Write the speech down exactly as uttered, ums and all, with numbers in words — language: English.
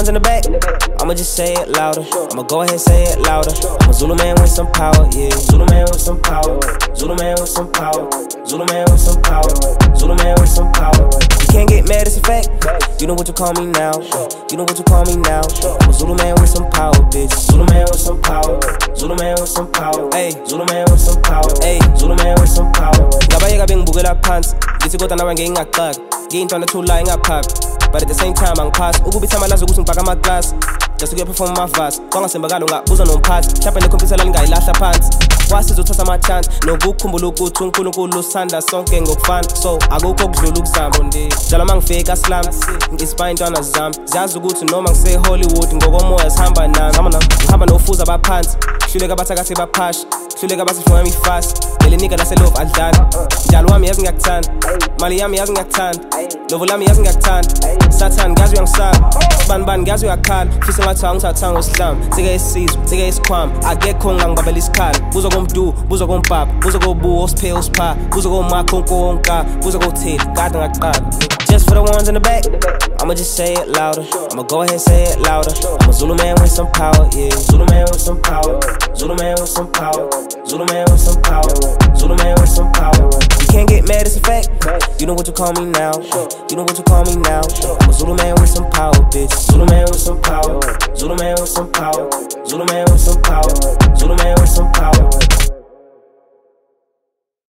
ones in the back, I'ma just say it louder. I'ma go ahead, say it louder. I'm a Zulu man with some power, yeah. Zulu man with some power. Zulu man with some power. Zulu man with some power. Zulu man with some power. You can't get mad, it's a fact. You know what you call me now. You know what you call me now. I'm a Zulu man with some power, bitch. Zulu man with some power. Zulu man with some power. Ay, Zulu man with some power. Ay, Zulu man with some power. Ngabayeka bengibukela phansi, ngithi kodwa nawe ngeke ngingaqaki. Ngiyintwana thula ingaphaphi, but at the same time angiphasi. Ukubitha amalazi ukuthi ngibhaka amaklasi, just to perform my fast. Kwangasembakalo ngabuza nomphathi, mhlawumbe nekhompyutha lingayilahla phansi. Kwasiza uthatha ama-chance, nokukhumbula ukuthi uNkulunkulu usanda sonke ngokufana. So akukho okudlula ukuzama ndi njalo uma ngifika slam, ngi-inspire intwana zami. Ziyazi ukuthi noma ngise-Hollywood ngokomoya sihamba nami. Ngihamba nofuza abaphansi, hluleka abathakathi baphasha, hluleka abasifunga mi-fast. Leli nika lase-love adlala, njalo wami yazi ngiyakuthanda, mali yami yazi ngiyakuthanda, lovo lami yazi ngiyakuthanda. Sathane ngazi uyangisaba, sibanibani ngazi uyakhala. Fisa ngathiwa ngithathanga usihlamba, sike isizwe, sike isikhwama. Akekho ngangibabela isikhala, buza komdu, buza kompapa, buza kobuwo, osiphe osipha, buza komakho onkonka, buza kotheli, kade ngaqala. Just for the ones in the back, I'ma just say it louder. I'ma go ahead, say it louder. I'm a Zulu man with some power, yeah. Zulu man with some power. Zulu man with some power. Zulu man with some power. Zulu man with some power. You can't get mad, it's a fact. You know what you call me now. You know what you call me now. I'm a Zulu man with some power, bitch. Zulu man with some power. Zulu man with some power. Zulu man with some power. Zulu man with some power.